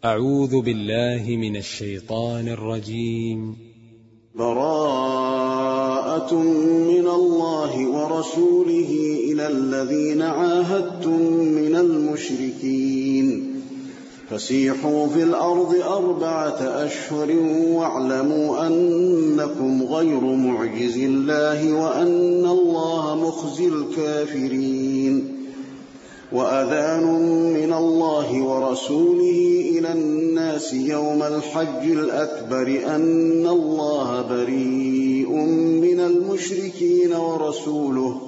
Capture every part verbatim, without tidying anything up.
أعوذ بالله من الشيطان الرجيم. براءة من الله ورسوله إلى الذين عاهدتم من المشركين فسيحوا في الأرض أربعة أشهر واعلموا أنكم غير معجز الله وأن الله مخزي الكافرين. وأذان من الله ورسوله إلى الناس يوم الحج الأكبر أن الله بريء من المشركين ورسوله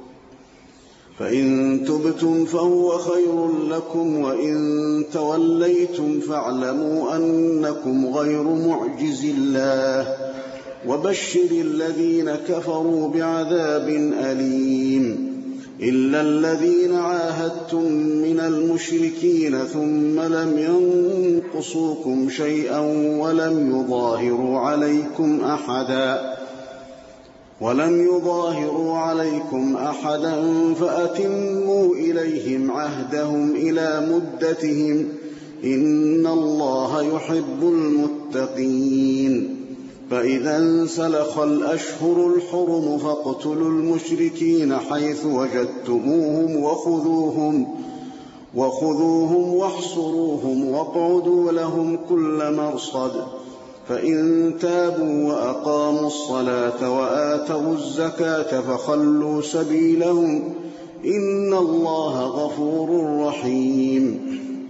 فإن تبتم فهو خير لكم وإن توليتم فاعلموا أنكم غير معجز الله وبشر الذين كفروا بعذاب أليم. إلا الذين عاهدتم من المشركين ثم لم ينقصوكم شيئا ولم يظاهروا عليكم أحدا ولم يظاهروا عليكم أحدا فأتموا إليهم عهدهم إلى مدتهم إن الله يحب المتقين. فإذا انسلخ الأشهر الحرم فاقتلوا المشركين حيث وجدتموهم وخذوهم وخذوهم واحصروهم واقعدوا لهم كل مرصد. فإن تابوا وأقاموا الصلاة وآتوا الزكاة فخلوا سبيلهم إن الله غفور رحيم.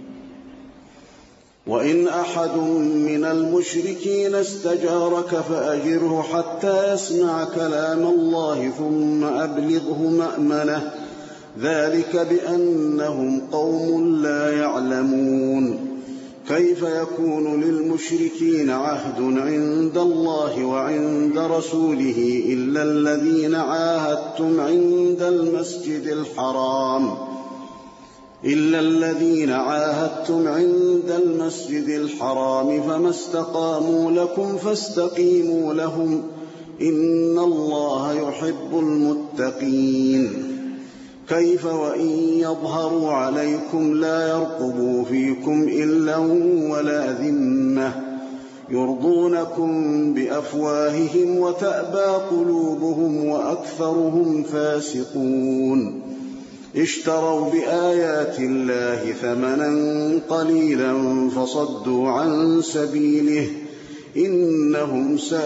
وإن أحد من المشركين استجارك فأجره حتى يسمع كلام الله ثم أبلغه مأمنه ذلك بأنهم قوم لا يعلمون. كيف يكون للمشركين عهد عند الله وعند رسوله إلا الذين عاهدتم عند المسجد الحرام إلا الذين عاهدتم عند المسجد الحرام فما استقاموا لكم فاستقيموا لهم إن الله يحب المتقين. كيف وإن يظهروا عليكم لا يرقبوا فيكم إلا ولا ذمة يرضونكم بأفواههم وتأبى قلوبهم وأكثرهم فاسقون. اشتروا بآيات الله ثمنا قليلا فصدوا عن سبيله إنهم ساء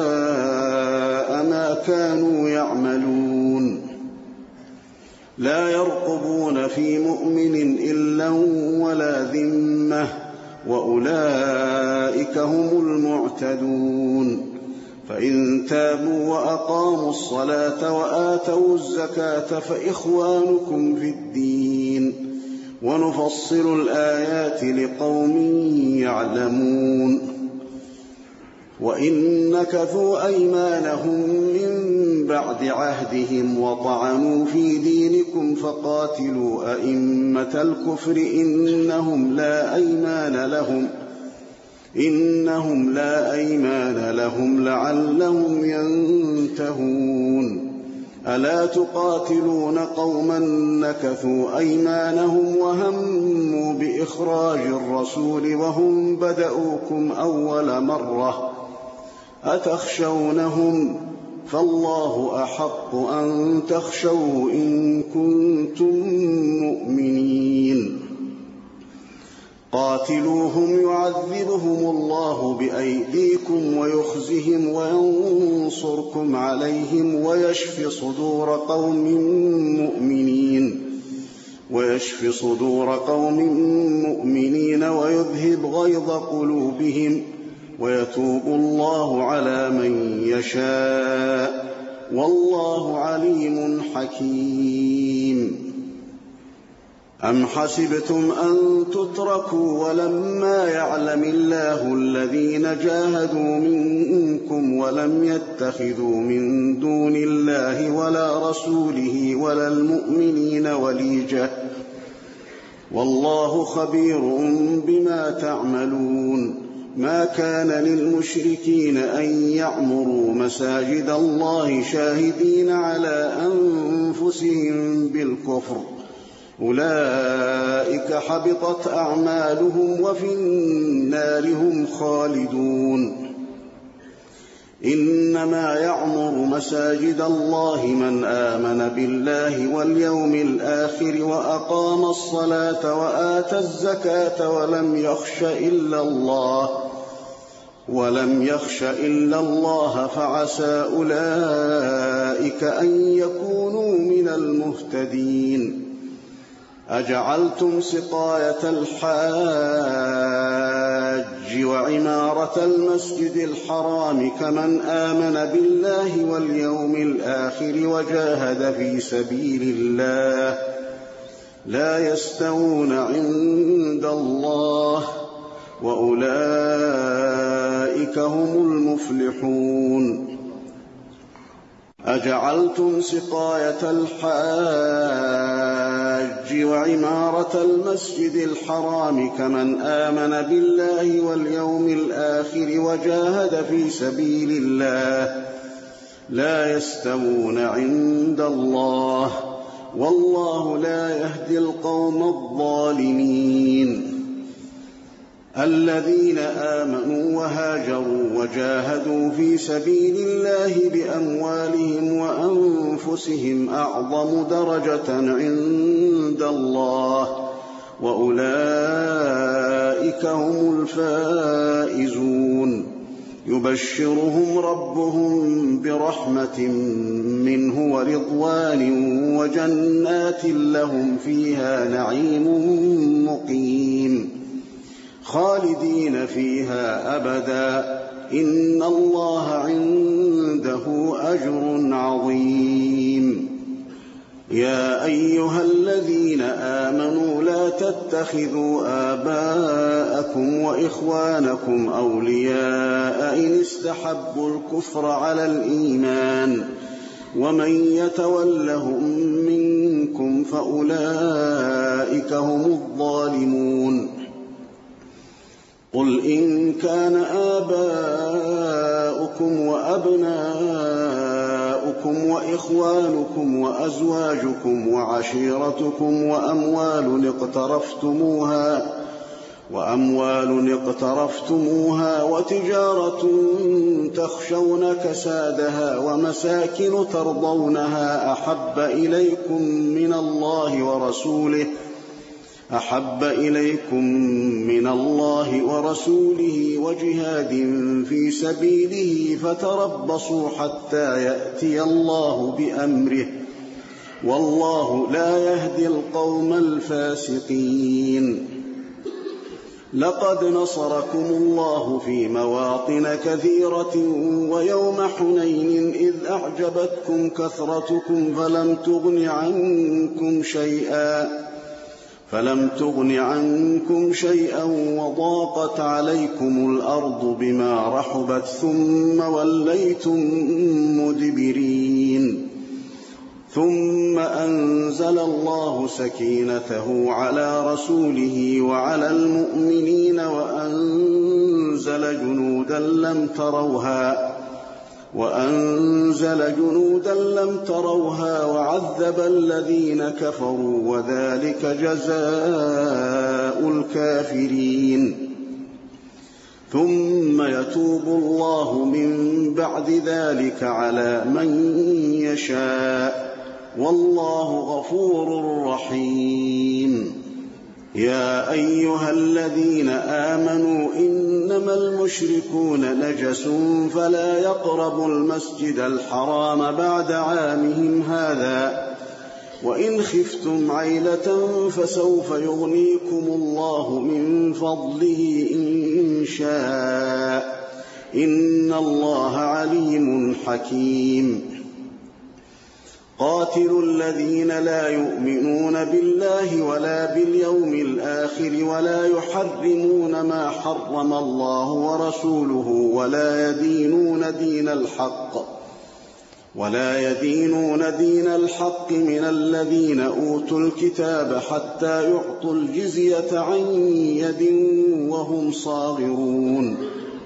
ما كانوا يعملون. لا يرقبون في مؤمن إلا ولا ذمة وأولئك هم المعتدون. فإن تابوا وأقاموا الصلاة وآتوا الزكاة فإخوانكم في الدين ونفصل الآيات لقوم يعلمون. وإن نكثوا أيمانهم من بعد عهدهم وطعنوا في دينكم فقاتلوا أئمة الكفر إنهم لا أيمان لهم إنهم لا أيمان لهم لعلهم ينتهون. ألا تقاتلون قوما نكثوا أيمانهم وهموا بإخراج الرسول وهم بدؤوكم أول مرة أتخشونهم فالله أحق أن تخشوه إن كنتم مؤمنين. قاتلوهم يعذبهم الله بأيديكم ويخزهم وينصركم عليهم ويشف صدور قوم مؤمنين ويشف صدور قوم مؤمنين ويذهب غيظ قلوبهم ويتوب الله على من يشاء والله عليم حكيم. أم حسبتم أن تتركوا ولما يعلم الله الذين جاهدوا منكم ولم يتخذوا من دون الله ولا رسوله ولا المؤمنين وليجة والله خبير بما تعملون. ما كان للمشركين أن يعمروا مساجد الله شاهدين على أنفسهم بالكفر أولئك حبطت أعمالهم وفي النار هم خالدون. إنما يعمر مساجد الله من آمن بالله واليوم الآخر وأقام الصلاة وآتى الزكاة ولم يخش إلا الله ولم يخش إلا الله فعسى أولئك أن يكونوا من المهتدين. أجعلتم سقاية الحاج وعمارة المسجد الحرام كمن آمن بالله واليوم الآخر وجاهد في سبيل الله لا يستوون عند الله وأولئك هم المفلحون. أجعلتم سقاية الحاج وعمارة المسجد الحرام كمن آمن بالله واليوم الآخر وجاهد في سبيل الله لا يستوون عند الله والله لا يهدي القوم الظالمين. الذين آمنوا وهاجروا وجاهدوا في سبيل الله بأموالهم وأنفسهم أعظم درجة عند الله وأولئك هم الفائزون. يبشرهم ربهم برحمة منه ورضوان وجنات لهم فيها نعيم مقيم خالدين فيها أبدا إن الله عنده أجر عظيم. يا أيها الذين آمنوا لا تتخذوا آباءكم وإخوانكم أولياء إن استحبوا الكفر على الإيمان ومن يتولهم منكم فأولئك هم الظالمون. قل إن كان آباؤكم وأبناؤكم وإخوانكم وأزواجكم وعشيرتكم وأموال اقترفتموها وأموال اقترفتموها وتجارة تخشون كسادها ومساكن ترضونها أحب إليكم من الله ورسوله أحب إليكم من الله ورسوله وجهاد في سبيله فتربصوا حتى يأتي الله بأمره والله لا يهدي القوم الفاسقين. لقد نصركم الله في مواطن كثيرة ويوم حنين إذ أعجبتكم كثرتكم فلم تغن عنكم شيئا فلم تغن عنكم شيئا وضاقت عليكم الأرض بما رحبت ثم وليتم مدبرين. ثم أنزل الله سكينته على رسوله وعلى المؤمنين وأنزل جنودا لم تروها وأنزل جنودا لم تروها وعذب الذين كفروا وذلك جزاء الكافرين. ثم يتوب الله من بعد ذلك على من يشاء والله غفور رحيم. يا أيها الذين آمنوا إنما المشركون نجس فلا يقربوا المسجد الحرام بعد عامهم هذا وإن خفتم عيلة فسوف يغنيكم الله من فضله إن شاء إن الله عليم حكيم. قاتلوا الذين لا يؤمنون بالله ولا باليوم الآخر ولا يحرمون ما حرم الله ورسوله ولا يدينون دين الحق ولا يدينون دين الحق من الذين أوتوا الكتاب حتى يعطوا الجزية عن يد وهم صاغرون.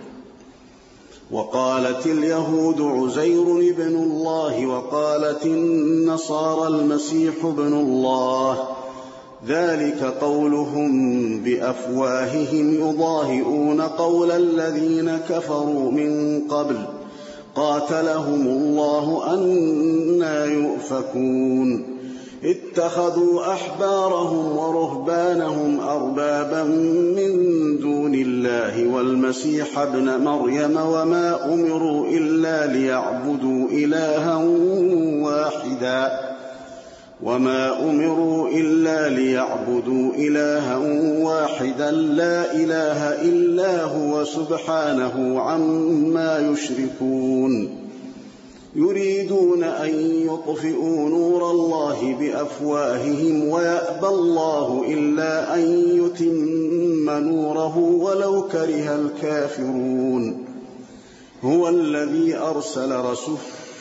وقالت اليهود عزير ابن الله وقالت النصارى المسيح ابن الله ذلك قولهم بأفواههم يضاهئون قول الذين كفروا من قبل قاتلهم الله أنى يؤفكون اتخذوا أحبارهم ورهبانهم أربابا من دون الله والمسيح ابن مريم وما أمروا إلا ليعبدوا إلها واحدا وما أمروا إلا ليعبدوا إلها واحدا لا إله إلا هو سبحانه عما يشركون يريدون أن يطفئوا نور الله بأفواههم ويأبى الله إلا أن يتم نوره ولو كره الكافرون هو الذي أرسل رسوله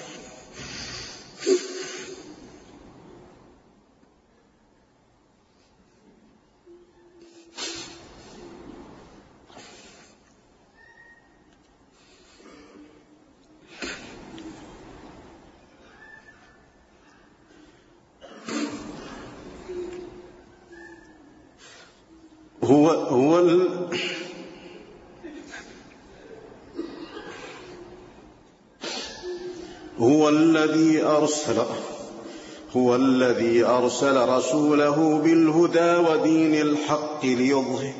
هو هو ال... هو الذي أرسل هو الذي أرسل رسوله بالهدى ودين الحق ليظهر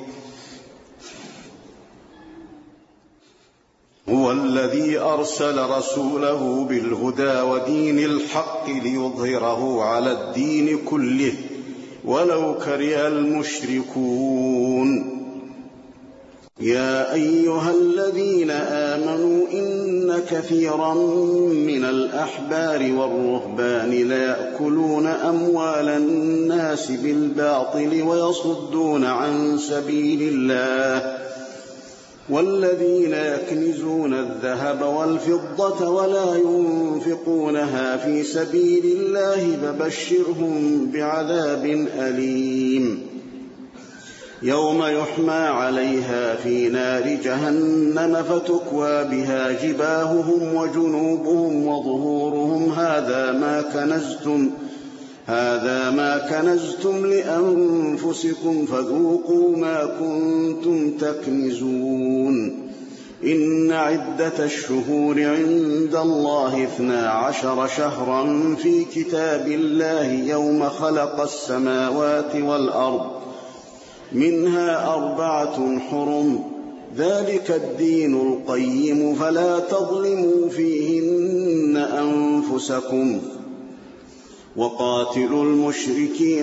هو الذي أرسل رسوله بالهدى ودين الحق ليظهره على الدين كله ولو كره المشركون يا أيها الذين آمنوا إن كثيرا من الأحبار والرهبان ليأكلون أموال الناس بالباطل ويصدون عن سبيل الله والذين يكنزون الذهب والفضة ولا ينفقونها في سبيل الله فبشرهم بعذاب أليم يوم يحمى عليها في نار جهنم فتكوى بها جباههم وجنوبهم وظهورهم هذا ما كنزتم هذا ما كنزتم لأنفسكم فذوقوا ما كنتم تكنزون إن عدة الشهور عند الله اثنا عشر شهرا في كتاب الله يوم خلق السماوات والأرض منها أربعة حرم ذلك الدين القيم فلا تظلموا فيهن أنفسكم وقاتلوا المشركين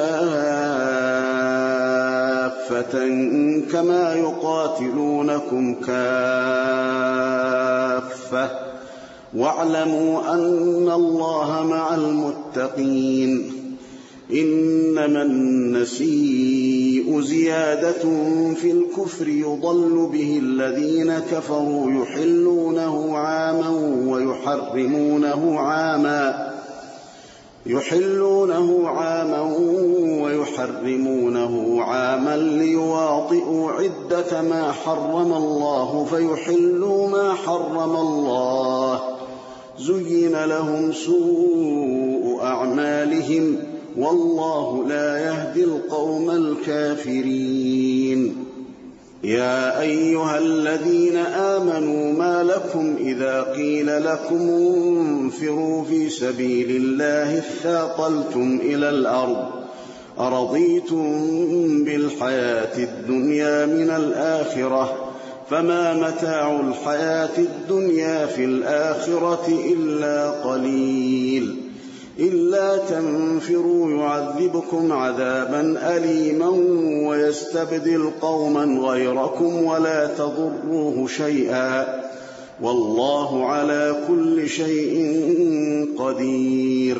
كافة كما يقاتلونكم كافة واعلموا أن الله مع المتقين إنما النسيء زيادة في الكفر يضل به الذين كفروا يحلونه عاما ويحرمونه عاما يحلونه عاما ويحرمونه عاما ليواطئوا عدة ما حرم الله فيحلوا ما حرم الله زين لهم سوء أعمالهم والله لا يهدي القوم الكافرين يا أيها الذين آمنوا ما لكم إذا قيل لكم انفروا في سبيل الله اثاقلتم إلى الأرض أرضيتم بالحياة الدنيا من الآخرة فما متاع الحياة الدنيا في الآخرة إلا قليل إلا تنفروا يعذبكم عذابا أليما ويستبدل قوما غيركم ولا تضروه شيئا والله على كل شيء قدير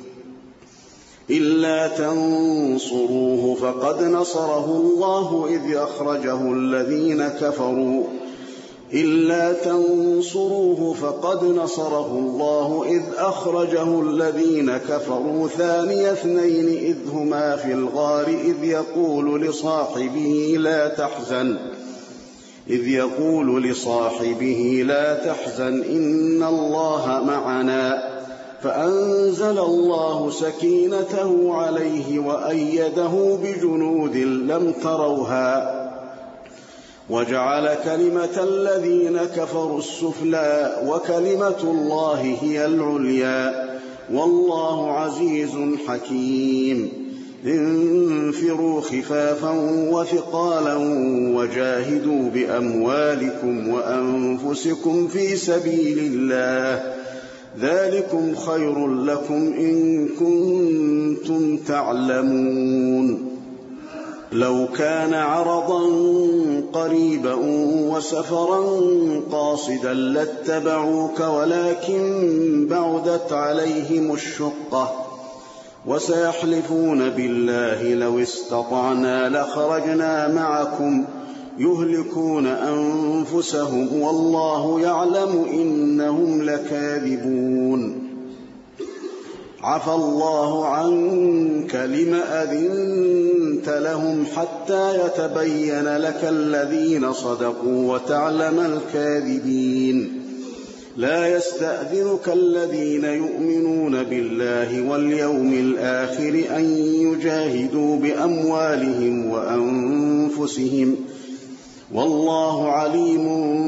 إلا تنصروه فقد نصره الله إذ أخرجه الذين كفروا إلا تنصروه فقد نصره الله إذ أخرجه الذين كفروا ثاني اثنين إذ هما في الغار إذ يقول لصاحبه لا تحزن إذ يقول لصاحبه لا تحزن إن الله معنا فأنزل الله سكينته عليه وأيده بجنود لم تروها وجعل كلمة الذين كفروا السفلى وكلمة الله هي العليا والله عزيز حكيم. انفروا خفافا وثقالا وجاهدوا بأموالكم وأنفسكم في سبيل الله ذلكم خير لكم إن كنتم تعلمون. لو كان عرضا قريبا وسفرا قاصدا لاتبعوك ولكن بعدت عليهم الشقة وسيحلفون بالله لو استطعنا لخرجنا معكم يهلكون أنفسهم والله يعلم إنهم لكاذبون. عفى الله عنك لم أذنت لهم حتى يتبين لك الذين صدقوا وتعلم الكاذبين. لا يستأذنك الذين يؤمنون بالله واليوم الآخر أن يجاهدوا بأموالهم وأنفسهم والله عليم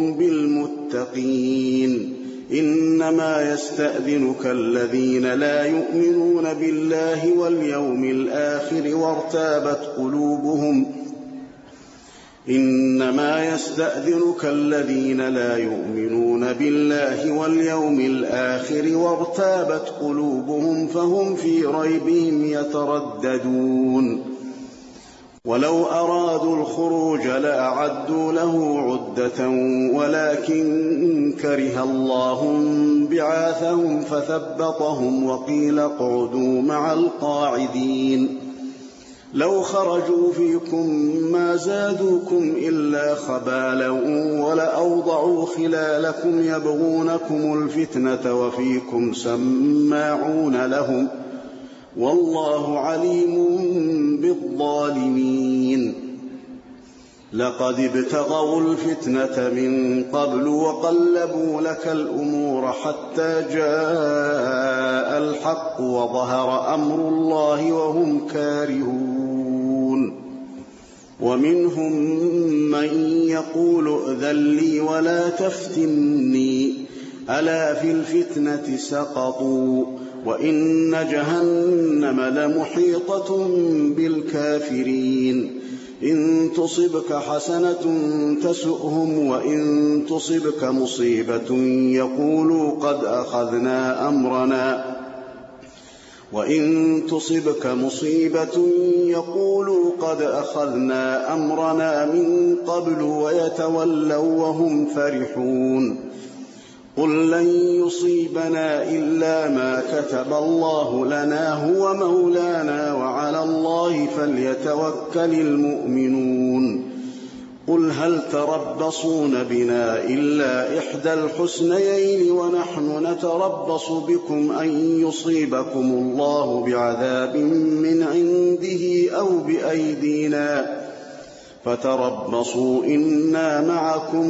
بالمتقين. إنما يستأذنك الذين لا يؤمنون بالله واليوم الآخر وارتابت قلوبهم إنما يستأذنك الذين لا يؤمنون بالله واليوم الآخر وارتابت قلوبهم فهم في ريبهم يترددون. ولو أرادوا الخروج لأعدوا له عدة ولكن كره الله بعاثهم فثبطهم وقيل اقعدوا مع القاعدين. لو خرجوا فيكم ما زادوكم إلا خبالا ولأوضعوا خلالكم يبغونكم الفتنة وفيكم سماعون لهم والله عليم بالظالمين. لقد ابتغوا الفتنة من قبل وقلبوا لك الأمور حتى جاء الحق وظهر أمر الله وهم كارهون. ومنهم من يقول ائذن لي ولا تفتني ألا في الفتنة سقطوا وإن جهنم لمحيطة بالكافرين. إن تصبك حسنة تسؤهم وإن تصبك مصيبة يقولوا قد أخذنا أمرنا وإن تصبك مصيبة يقولوا قد أخذنا أمرنا من قبل ويتولوا وهم فرحون. قل لن يصيبنا إلا ما كتب الله لنا هو مولانا وعلى الله فليتوكل المؤمنون. قل هل تربصون بنا إلا إحدى الحسنيين ونحن نتربص بكم أن يصيبكم الله بعذاب من عنده أو بأيدينا فتربصوا إنا معكم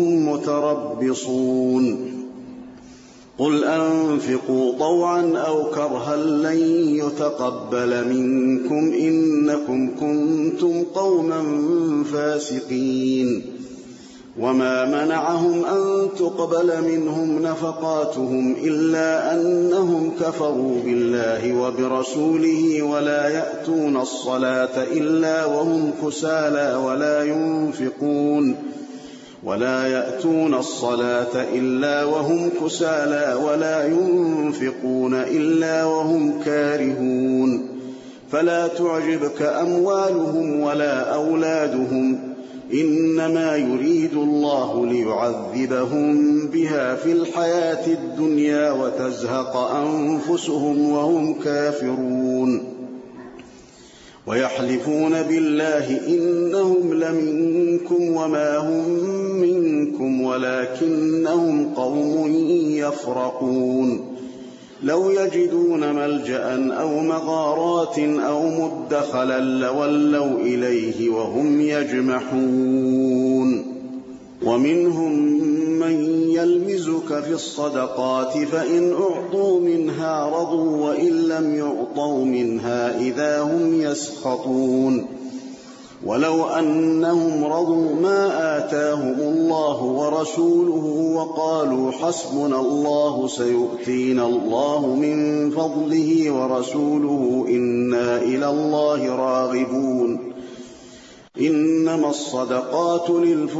متربصون. قل أنفقوا طوعا أو كرها لن يتقبل منكم إنكم كنتم قوما فاسقين. وما منعهم أن تقبل منهم نفقاتهم إلا أنهم كفروا بالله وبرسوله ولا يأتون الصلاة إلا وهم كسالى ولا ينفقون ولا يأتون الصلاة إلا وهم كسالى ولا ينفقون إلا وهم كارهون. فلا تعجبك أموالهم ولا أولادهم إنما يريد الله ليعذبهم بها في الحياة الدنيا وتزهق أنفسهم وهم كافرون. ويحلفون بالله إنهم لمنكم وما هم منكم ولكنهم قوم يفرقون. لو يجدون ملجأ أو مغارات أو مدخلا لولوا إليه وهم يجمحون. ومنهم من يلمزك أستخلفك في الصدقات فإن أعطوا منها رضوا وإن لم يعطوا منها إذا هم يسخطون ولو أنهم رضوا ما آتاهم الله ورسوله وقالوا حسبنا الله سيؤتينا الله من فضله ورسوله إنا إلى الله راغبون إنما الصدقات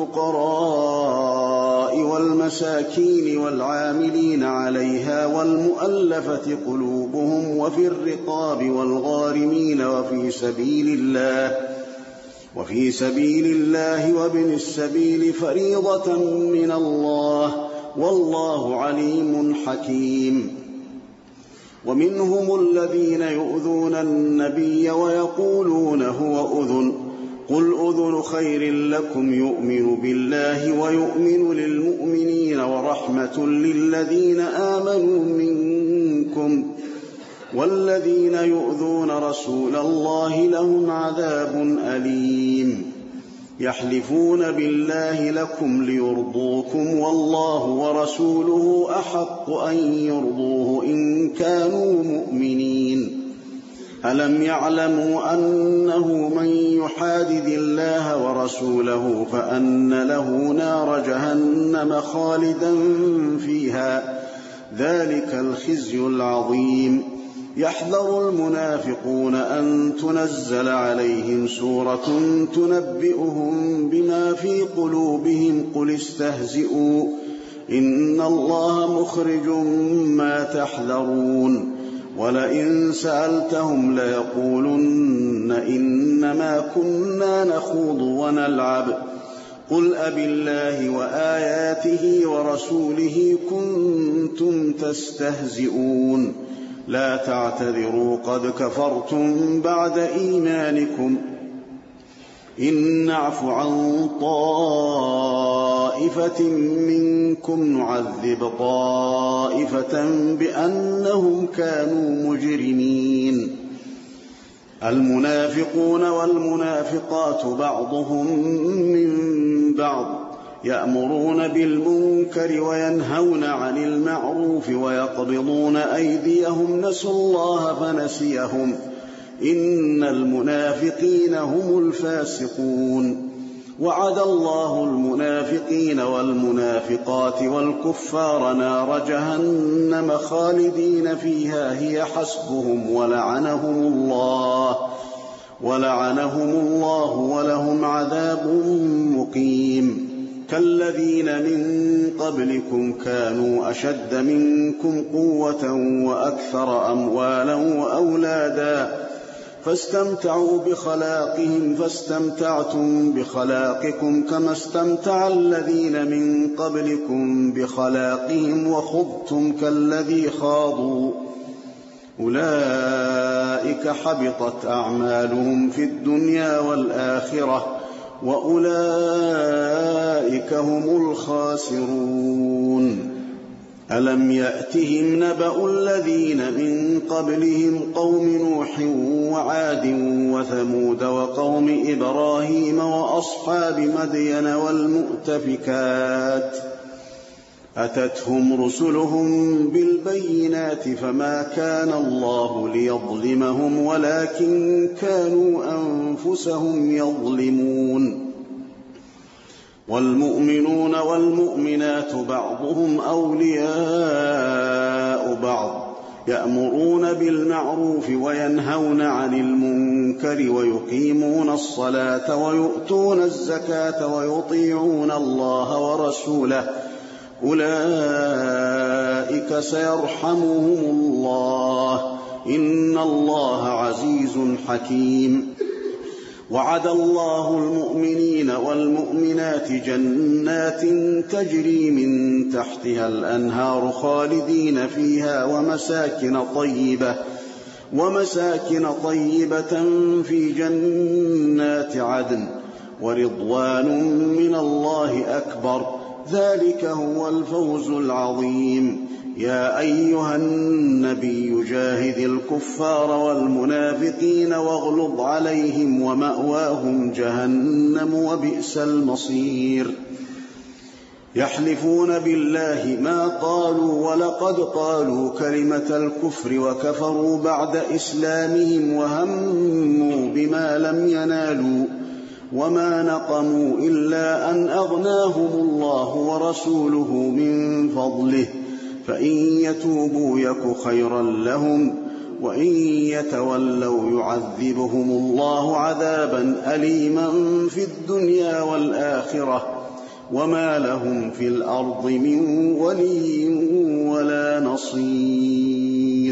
للفقراء والمساكين والعاملين عليها والمؤلفة قلوبهم وفي الرقاب والغارمين وفي سبيل الله وفي سبيل الله وابن السبيل فريضة من الله والله عليم حكيم ومنهم الذين يؤذون النبي ويقولون هو أذن قل أذن خير لكم يؤمن بالله ويؤمن للمؤمنين ورحمة للذين آمنوا منكم والذين يؤذون رسول الله لهم عذاب أليم يحلفون بالله لكم ليرضوكم والله ورسوله أحق أن يرضوه إن كانوا مؤمنين ألم يعلموا أنه من يحادد الله ورسوله فأن له نار جهنم خالدا فيها ذلك الخزي العظيم يحذر المنافقون أن تنزل عليهم سورة تنبئهم بما في قلوبهم قل استهزئوا إن الله مخرج ما تحذرون ولئن سألتهم ليقولن إنما كنا نخوض ونلعب قل أبالله وآياته ورسوله كنتم تستهزئون لا تعتذروا قد كفرتم بعد إيمانكم إن نعف عن طائفة منكم نعذب طائفة بأنهم كانوا مجرمين المنافقون والمنافقات بعضهم من بعض يأمرون بالمنكر وينهون عن المعروف ويقبضون أيديهم نسوا الله فنسيهم إن المنافقين هم الفاسقون وعد الله المنافقين والمنافقات والكفار نار جهنم خالدين فيها هي حسبهم ولعنهم الله ولعنهم الله ولهم عذاب مقيم كالذين من قبلكم كانوا أشد منكم قوة وأكثر أموالا وأولادا فاستمتعوا بخلاقهم فاستمتعتم بخلاقكم كما استمتع الذين من قبلكم بخلاقهم وخضتم كالذي خاضوا أولئك حبطت أعمالهم في الدنيا والآخرة وأولئك هم الخاسرون ألم يأتهم نبأ الذين من قبلهم قوم نوح وعاد وثمود وقوم إبراهيم وأصحاب مدين والمؤتفكات أتتهم رسلهم بالبينات فما كان الله ليظلمهم ولكن كانوا أنفسهم يظلمون والمؤمنون والمؤمنات بعضهم أولياء بعض يأمرون بالمعروف وينهون عن المنكر ويقيمون الصلاة ويؤتون الزكاة ويطيعون الله ورسوله أولئك سيرحمهم الله إن الله عزيز حكيم وعد الله المؤمنين والمؤمنات جنات تجري من تحتها الأنهار خالدين فيها ومساكن طيبة ومساكن طيبة في جنات عدن ورضوان من الله أكبر ذلك هو الفوز العظيم يا أيها النبي جاهد الكفار والمنافقين واغلظ عليهم ومأواهم جهنم وبئس المصير يحلفون بالله ما قالوا ولقد قالوا كلمة الكفر وكفروا بعد إسلامهم وهموا بما لم ينالوا وما نقموا إلا أن أغناهم الله ورسوله من فضله فإن يتوبوا يك خيرا لهم وإن يتولوا يعذبهم الله عذابا أليما في الدنيا والآخرة وما لهم في الأرض من ولي ولا نصير.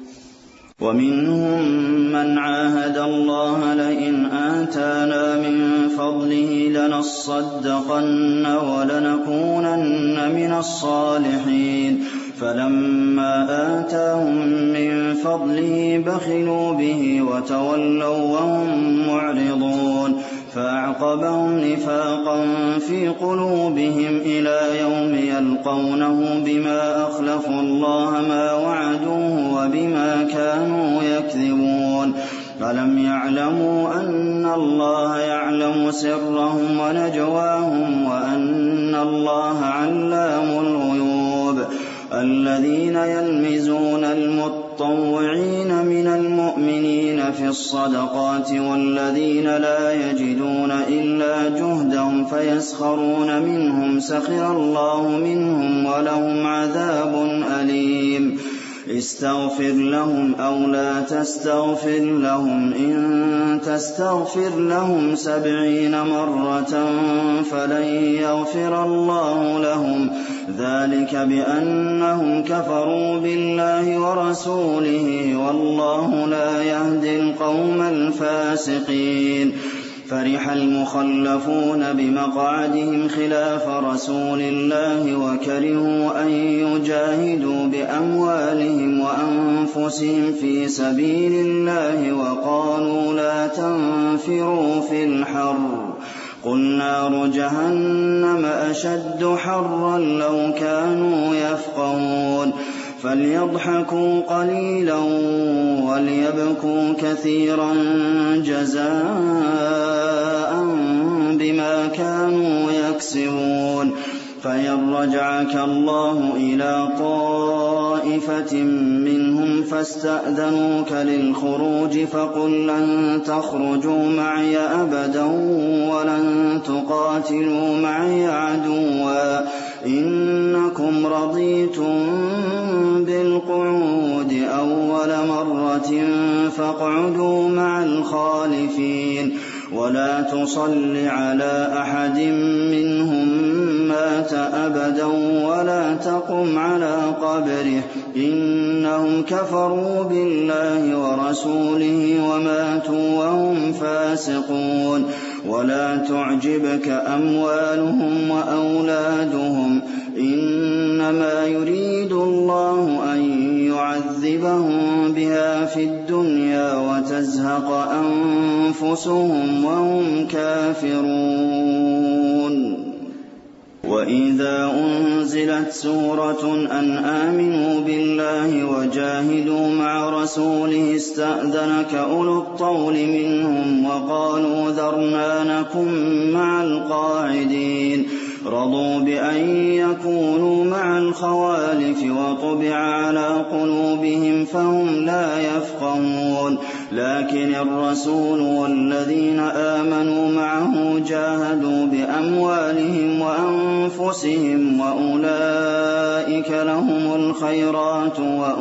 ومنهم من عاهد الله لئن آتانا من فضله لنصدقن ولنكونن من الصالحين فلما آتاهم من فضله بخلوا به وتولوا وهم معرضون فأعقبهم نفاقا في قلوبهم إلى يوم يلقونه بما أخلفوا الله ما وعدوه وبما كانوا يكذبون ألم يعلموا أن الله يعلم سرهم ونجواهم وأن الله علام الغيوب الذين يلمزون المتطوعين من المؤمنين في الصدقات والذين لا يجدون إلا جهدهم فيسخرون منهم سخر الله منهم ولهم عذاب أليم استغفر لهم أو لا تستغفر لهم إن تستغفر لهم سبعين مرة فلن يغفر الله لهم ذلك بأنهم كفروا بالله ورسوله والله لا يهدي القوم الفاسقين. فرح المخلفون بمقعدهم خلاف رسول الله وكرهوا أن يجاهدوا بأموالهم وأنفسهم في سبيل الله وقالوا لا تنفروا في الحر قل نار جهنم أشد حرا لو كانوا يفقهون فليضحكوا قليلا وليبكوا كثيرا جزاء بما كانوا يكسبون فإن رجعك الله إلى طائفة منهم فاستأذنوك للخروج فقل لن تخرجوا معي أبدا ولن تقاتلوا معي عدوا إنكم رضيتم بالقعود أول مرة فاقعدوا مع الخالفين ولا تصل على أحد منهم مات أبدا ولا تقم على قبره إنهم كفروا بالله ورسوله وماتوا وهم فاسقون ولا تعجبك أموالهم وأولادهم إنما يريد الله أن يعذبهم بها في الدنيا وتزهق أنفسهم وهم كافرون. وإذا أنزلت سورة أن آمنوا بالله وجاهدوا مع رسوله استأذنك أولو الطول منهم وقالوا ذرنا نكن مع القاعدين رضوا بأن يكونوا مع الخوالف وطبع على قلوبهم فهم لا يفقهون لكن الرسول والذين آمنوا معه جاهدوا بأموالهم وأنفسهم وأولئك لهم الخيرات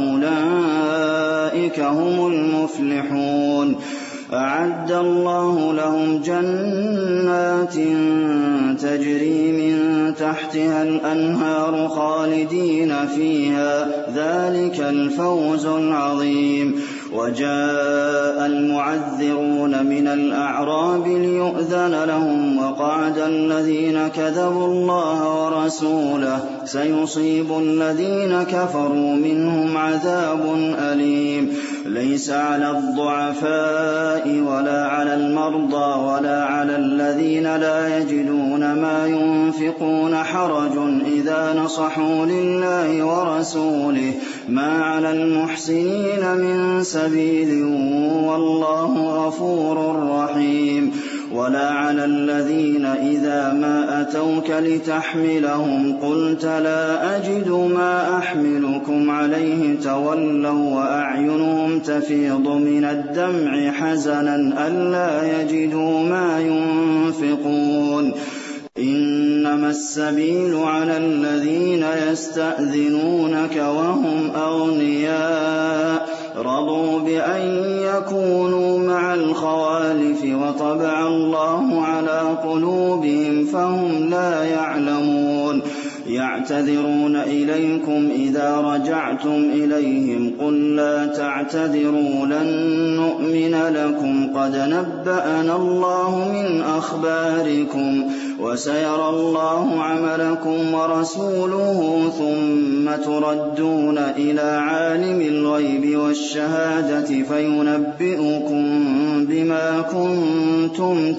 وأولئك هم المفلحون. أعد الله لهم جنات تجري من تحتها الأنهار خالدين فيها ذلك الفوز العظيم. وجاء المعذرون من الأعراب ليؤذن لهم وقعد الذين كذبوا الله ورسوله سيصيب الذين كفروا منهم عذاب أليم. ليس على الضعفاء ولا على المرضى ولا على الذين لا يجدون ما ينفقون حرج إذا نصحوا لله ورسوله ما على المحسنين من سبيل والله غفور رحيم. ولا على الذين إذا ما أتوك لتحملهم قلت لا أجد ما أحملكم عليه تولوا وأعينهم تفيض من الدمع حزنا ألا يجدوا ما ينفقون إنما السبيل على الذين يستأذنونك وهم أغنياء رضوا بأن يكونوا مع الخوالف وطبع الله على قلوبهم فهم لا يعلمون يعتذرون إليكم إذا رجعتم إليهم قل لا تعتذروا لن نؤمن لكم قد نبأنا الله من أخباركم وسيرى الله عملكم ورسوله ثم تردون إلى عالم الغيب والشهادة فينبئكم بما كنتم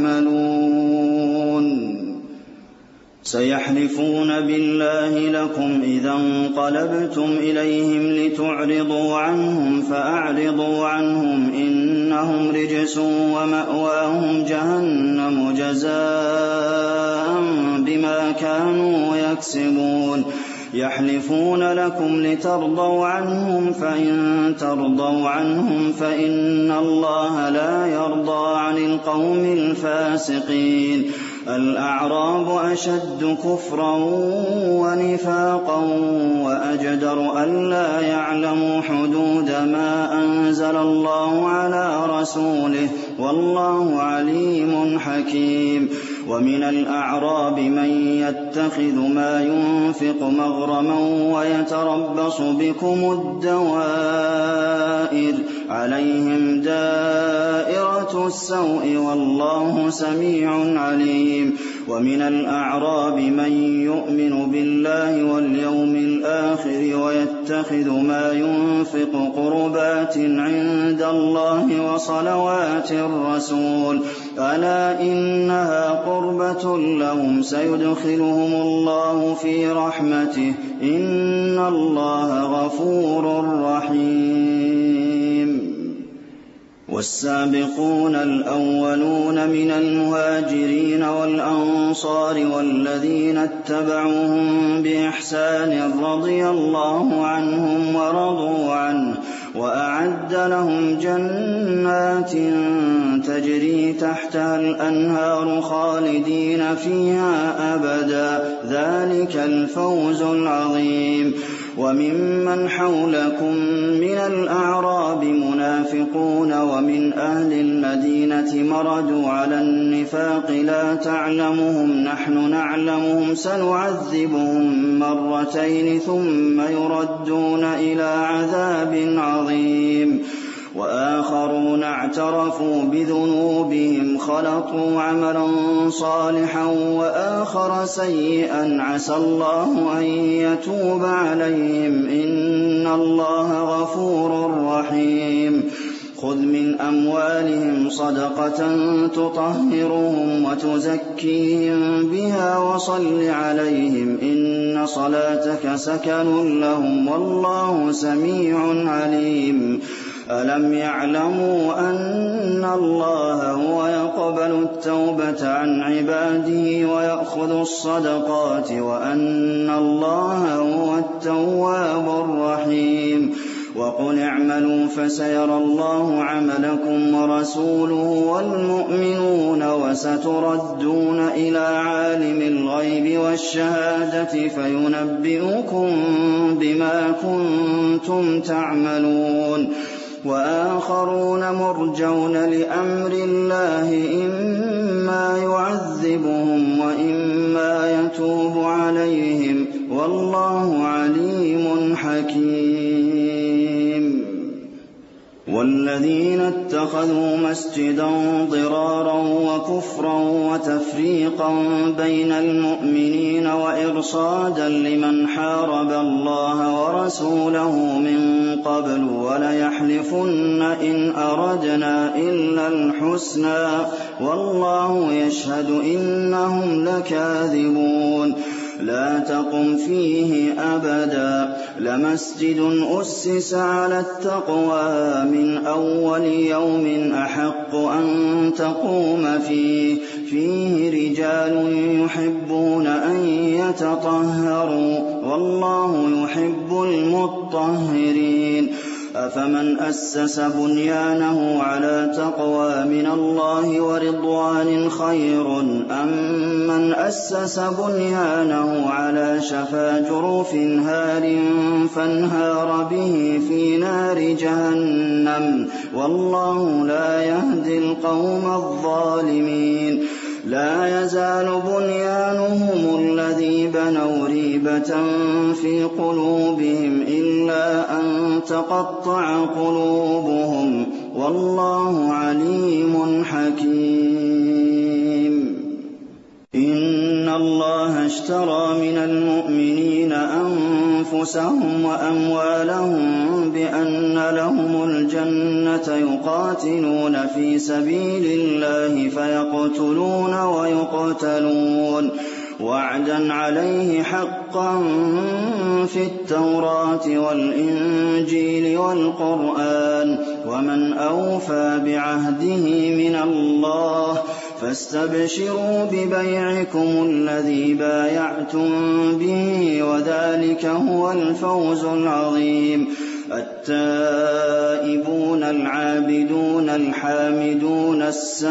تعملون سيحلفون بالله لكم إذا انقلبتم إليهم لتعرضوا عنهم فأعرضوا عنهم إنهم رجس ومأواهم جهنم جزاء بما كانوا يكسبون يحلفون لكم لترضوا عنهم فإن ترضوا عنهم فإن الله لا يرضى عن القوم الفاسقين الأعراب أشد كفرا ونفاقا وأجدر ألا يعلموا حدود ما أنزل الله على رسوله والله عليم حكيم ومن الأعراب من يتخذ ما ينفق مغرما ويتربص بكم الدوائر عليهم دائرة السوء والله سميع عليم ومن الأعراب من يؤمن بالله واليوم الآخر ويتخذ ما ينفق قربات عند الله وصلوات الرسول ألا إنها قربة لهم سيدخلهم الله في رحمته إن الله غفور رحيم والسابقون الأولون من المهاجرين والأنصار والذين اتبعوهم بإحسان رضي الله عنهم ورضوا عنه وأعد لهم جنات تجري تحتها الأنهار خالدين فيها أبدا ذلك الفوز العظيم وممن حولكم من الأعراب منافقون ومن أهل المدينة مردوا على النفاق لا تعلمهم نحن نعلمهم سنعذبهم مرتين ثم يردون إلى عذاب عظيم وآخرون اعترفوا بذنوبهم خلطوا عملا صالحا وآخر سيئا عسى الله أن يتوب عليهم إن الله غفور رحيم خذ من أموالهم صدقة تطهرهم وتزكيهم بها وصل عليهم إن صلاتك سكن لهم والله سميع عليم ألم يعلموا أن الله هو يقبل التوبة عن عباده ويأخذ الصدقات وأن الله هو التواب الرحيم وقل اعملوا فسيرى الله عملكم ورسوله والمؤمنون وستردون إلى عالم الغيب والشهادة فينبئكم بما كنتم تعملون وآخرون مرجون لأمر الله إما يعذبهم وإما يتوب عليهم والله عليم حكيم والذين اتخذوا مسجدا ضرارا وكفرا وتفريقا بين المؤمنين وإرصادا لمن حارب الله ورسوله من قبل وليحلفن إن أردنا إلا الحسنى والله يشهد إنهم لكاذبون لا تقم فيه أبدا لمسجد أسس على التقوى من أول يوم أحق أن تقوم فيه فيه رجال يحبون أن يتطهروا والله يحب المطهرين أفمن أسس بنيانه على تقوى من الله ورضوان خير أم من أسس بنيانه على شفا جرف هار فانهار به في نار جهنم والله لا يهدي القوم الظالمين لا يزال بنيانهم الذي بنوا ريبة في قلوبهم إلا أن تقطع قلوبهم والله عليم حكيم إن الله اشترى من المؤمنين أنفسهم وأموالهم بأن لهم الجنة يقاتلون في سبيل الله فيقتلون ويقتلون وعدا عليه حقا في التوراة والإنجيل والقرآن ومن أوفى بعهده من الله فاستبشروا ببيعكم الذي بايعتم به وذلك هو الفوز العظيم التائبون العابدون الحامدون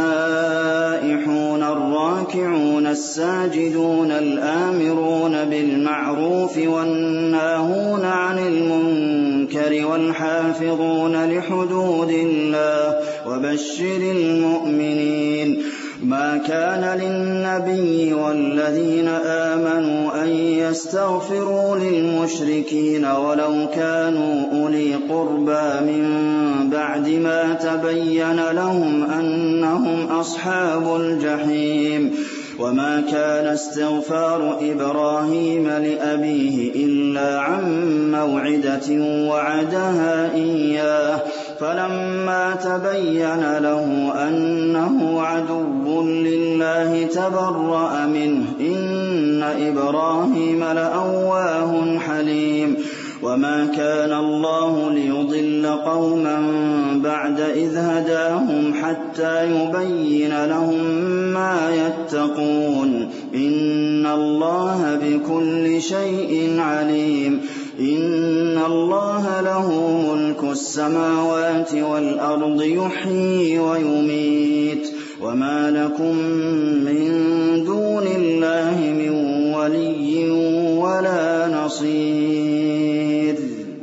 السائحون الراكعون الساجدون الآمرون بالمعروف والناهون عن المنكر والحافظون لحدود الله وبشر المؤمنين ما كان للنبي والذين آمنوا أن يستغفروا للمشركين ولو كانوا أولي قربى من بعد ما تبين لهم أنهم أصحاب الجحيم وما كان استغفار إبراهيم لأبيه إلا عن موعدة وعدها إياه فلما تبين له أنه عدو لله تبرأ منه إن إبراهيم لأواه حليم وما كان الله ليضل قوما بعد إذ هداهم حتى يبين لهم ما يتقون إن الله بكل شيء عليم إن الله له ملك السماوات والأرض يحيي ويميت وما لكم من دون الله من ولي ولا نصير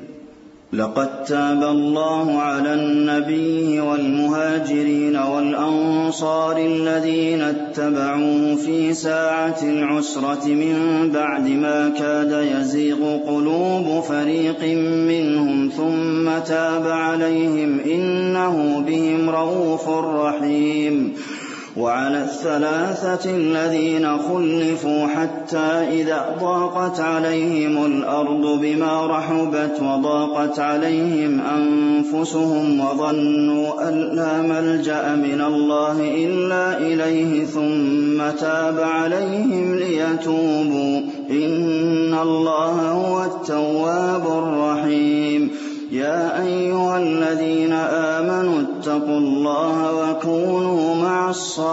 لقد تاب الله على النبي والمهاجرين والأنصار الذين اتبعوه في ساعة العسرة من بعد ما كاد يزيغ قلوب فريق منهم ثم تاب عليهم إنه بهم رءوف رحيم وعلى الثلاثة الذين خلفوا حتى إذا ضاقت عليهم الأرض بما رحبت وضاقت عليهم أنفسهم وظنوا أن لا ملجأ من الله إلا إليه ثم تاب عليهم ليتوبوا إن الله هو التواب الرحيم يا أيها الذين آمنوا اتقوا الله وكونوا مع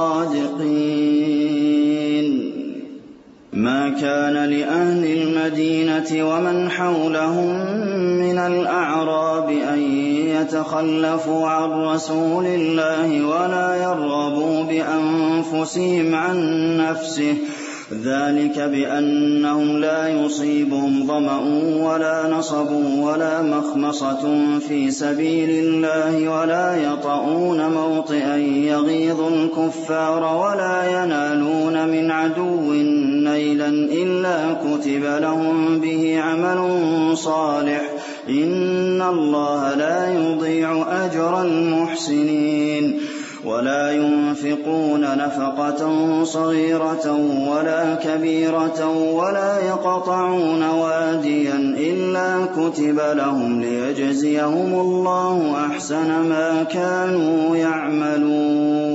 الصادقين ما كان لأهل المدينة ومن حولهم من الأعراب أن يتخلفوا عن رسول الله ولا يرغبوا بأنفسهم عن نفسه ذلك بأنهم لا يصيبهم ظمأ ولا نصب ولا مخمصة في سبيل الله ولا يطؤون موطئا يغيظ الكفار ولا ينالون من عدو نيلا إلا كتب لهم به عمل صالح إن الله لا يضيع أجر المحسنين ولا ينفقون نفقة صغيرة ولا كبيرة ولا يقطعون واديا إلا كتب لهم ليجزيهم الله أحسن ما كانوا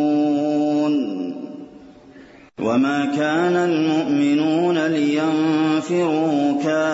يعملون وما كان المؤمنون لينفقوا لينفروا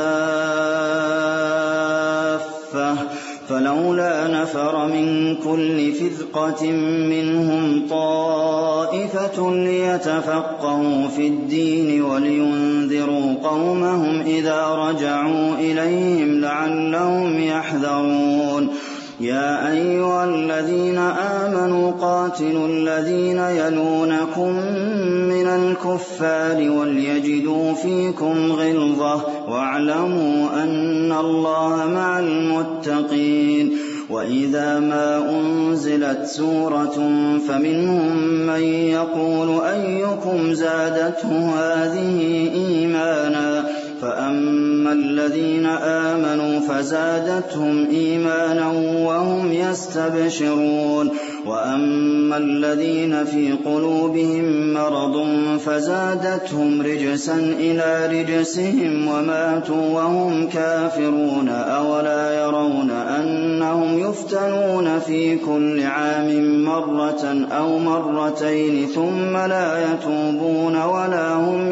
كافة فلولا نفر من كل فرقة منهم طائفة ليتفقهوا في الدين ولينذروا قومهم إذا رجعوا إليهم لعلهم يحذرون يا أيها الذين آمنوا قاتلوا الذين يلونكم من الكفار وليجدوا فيكم غلظة واعلموا أن الله مع المتقين وإذا ما أنزلت سورة فمنهم من يقول أيكم زادته هذه إيمانا فأما الذين آمنوا فزادتهم إيمانا وهم يستبشرون وأما الذين في قلوبهم مرض فزادتهم رجسا إلى رجسهم وماتوا وهم كافرون أولا يرون أنهم يفتنون في كل عام مرة أو مرتين ثم لا يتوبون ولا هم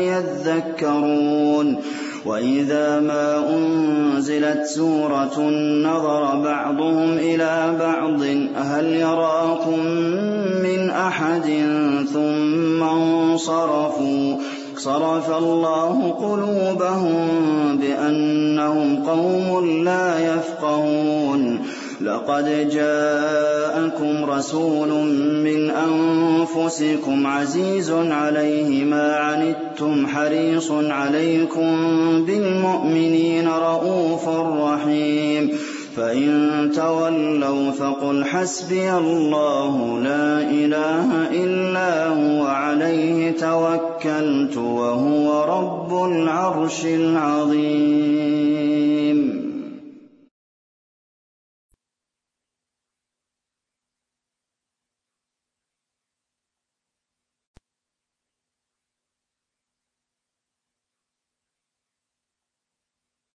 يذكرون وإذا ما أنزلت سورة نظر بعضهم إلى بعض هل يراكم من أحد ثم انصرفوا صرف الله قلوبهم بأنهم قوم لا يفقهون لقد جاءكم رسول من أنفسكم عزيز عليه ما عنتم حريص عليكم بالمؤمنين رءوف رحيم فإن تولوا فقل حسبي الله لا إله إلا هو عليه توكلت وهو رب العرش العظيم